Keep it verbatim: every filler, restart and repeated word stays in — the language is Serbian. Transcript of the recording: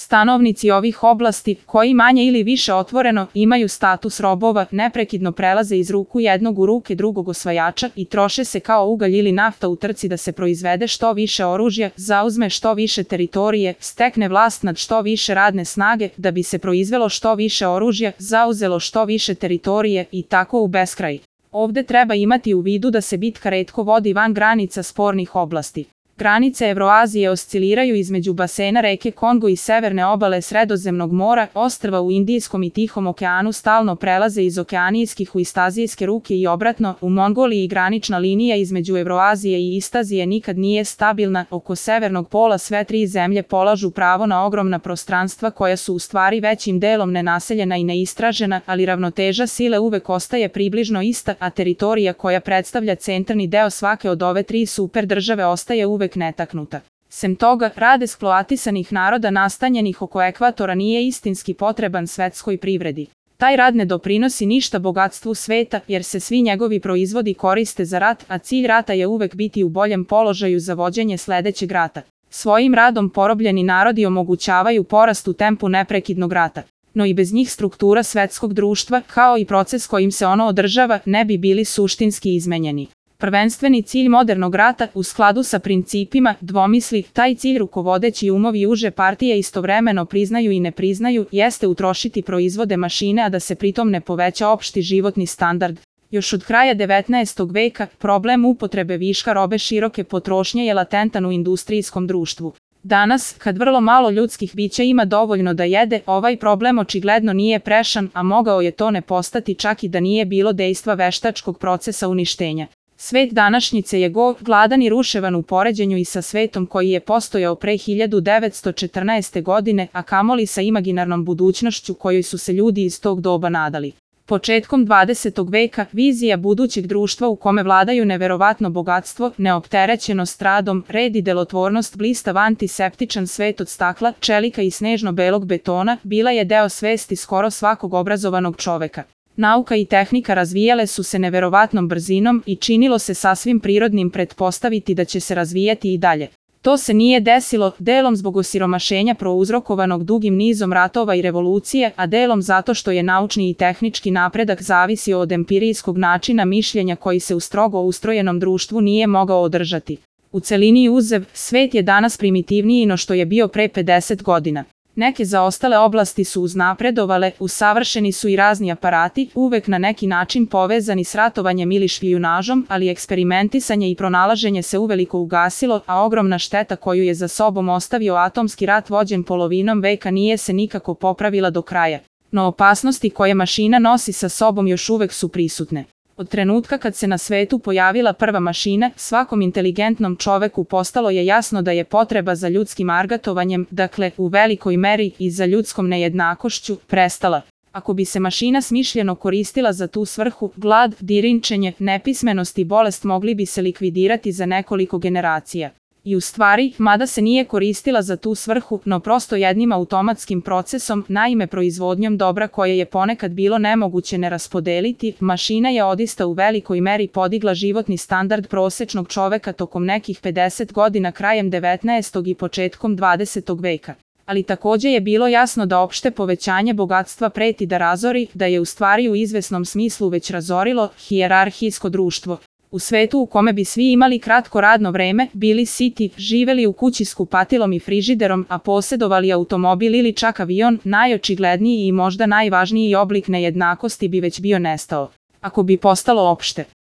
Stanovnici ovih oblasti, koji manje ili više otvoreno imaju status robova, neprekidno prelaze iz ruku jednog u ruke drugog osvajača i troše se kao ugalj ili nafta u trci da se proizvede što više oružja, zauzme što više teritorije, stekne vlast nad što više radne snage, da bi se proizvelo što više oružja, zauzelo što više teritorije i tako u beskraj. Ovde treba imati u vidu da se bitka retko vodi van granica spornih oblasti. Granice Evroazije osciliraju između basena reke Kongo i severne obale Sredozemnog mora, ostrva u Indijskom i Tihom okeanu stalno prelaze iz okeanijskih u istazijske ruke i obratno, u Mongoliji granična linija između Evroazije i Istazije nikad nije stabilna, oko severnog pola sve tri zemlje polažu pravo na ogromna prostranstva koja su u stvari većim delom nenaseljena i neistražena, ali ravnoteža sile uvek ostaje približno ista, a teritorija koja predstavlja centralni deo svake od ove tri super države ostaje uvek netaknuta. Sem toga, rad eksploatisanih naroda nastanjenih oko ekvatora nije istinski potreban svetskoj privredi. Taj rad ne doprinosi ništa bogatstvu sveta, jer se svi njegovi proizvodi koriste za rat, a cilj rata je uvek biti u boljem položaju za vođenje sledećeg rata. Svojim radom porobljeni narodi omogućavaju porast u tempu neprekidnog rata. No i bez njih struktura svetskog društva, kao i proces kojim se ono održava, ne bi bili suštinski izmenjeni. Prvenstveni cilj modernog rata, u skladu sa principima dvomisli, taj cilj rukovodeći umovi uže partije istovremeno priznaju i ne priznaju, jeste utrošiti proizvode mašine, a da se pritom ne poveća opšti životni standard. Još od kraja devetnaestog veka, problem upotrebe viška robe široke potrošnje je latentan u industrijskom društvu. Danas, kad vrlo malo ljudskih bića ima dovoljno da jede, ovaj problem očigledno nije prešan, a mogao je to ne postati čak i da nije bilo dejstva veštačkog procesa uništenja. Svet današnjice je go, gladan i ruševan u poređenju i sa svetom koji je postojao pre hiljadu devetsto četrnaeste. godine, a kamoli sa imaginarnom budućnošću kojoj su se ljudi iz tog doba nadali. Početkom dvadesetog veka, vizija budućeg društva u kome vladaju neverovatno bogatstvo, neopterećenost radom, red i delotvornost, blistav antiseptičan svet od stakla, čelika i snežno-belog betona, bila je deo svesti skoro svakog obrazovanog čoveka. Nauka i tehnika razvijale su se neverovatnom brzinom i činilo se sasvim prirodnim pretpostaviti da će se razvijati i dalje. To se nije desilo, delom zbog osiromašenja prouzrokovanog dugim nizom ratova i revolucije, a delom zato što je naučni i tehnički napredak zavisio od empirijskog načina mišljenja koji se u strogo ustrojenom društvu nije mogao održati. U celini uzev, svet je danas primitivniji no što je bio pre pedeset godina. Neke zaostale oblasti su uznapredovale, usavršeni su i razni aparati, uvek na neki način povezani s ratovanjem ili špijunažom, ali eksperimentisanje i pronalaženje se uveliko ugasilo, a ogromna šteta koju je za sobom ostavio atomski rat vođen polovinom veka nije se nikako popravila do kraja. No opasnosti koje mašina nosi sa sobom još uvek su prisutne. Od trenutka kad se na svetu pojavila prva mašina, svakom inteligentnom čoveku postalo je jasno da je potreba za ljudskim argatovanjem, dakle, u velikoj meri i za ljudskom nejednakošću, prestala. Ako bi se mašina smišljeno koristila za tu svrhu, glad, dirinčenje, nepismenost i bolest mogli bi se likvidirati za nekoliko generacija. I u stvari, mada se nije koristila za tu svrhu, no prosto jednim automatskim procesom, naime proizvodnjom dobra koje je ponekad bilo nemoguće ne raspodeliti, mašina je odista u velikoj meri podigla životni standard prosečnog čoveka tokom nekih pedeset godina krajem devetnaestog i početkom dvadesetog veka. Ali takođe je bilo jasno da opšte povećanje bogatstva preti da razori, da je u stvari u izvesnom smislu već razorilo hijerarhijsko društvo. U svetu u kome bi svi imali kratko radno vreme, bili siti, živeli u kući s kupatilom i frižiderom, a posedovali automobil ili čak avion, najočigledniji i možda najvažniji oblik nejednakosti bi već bio nestao. Ako bi postalo opšte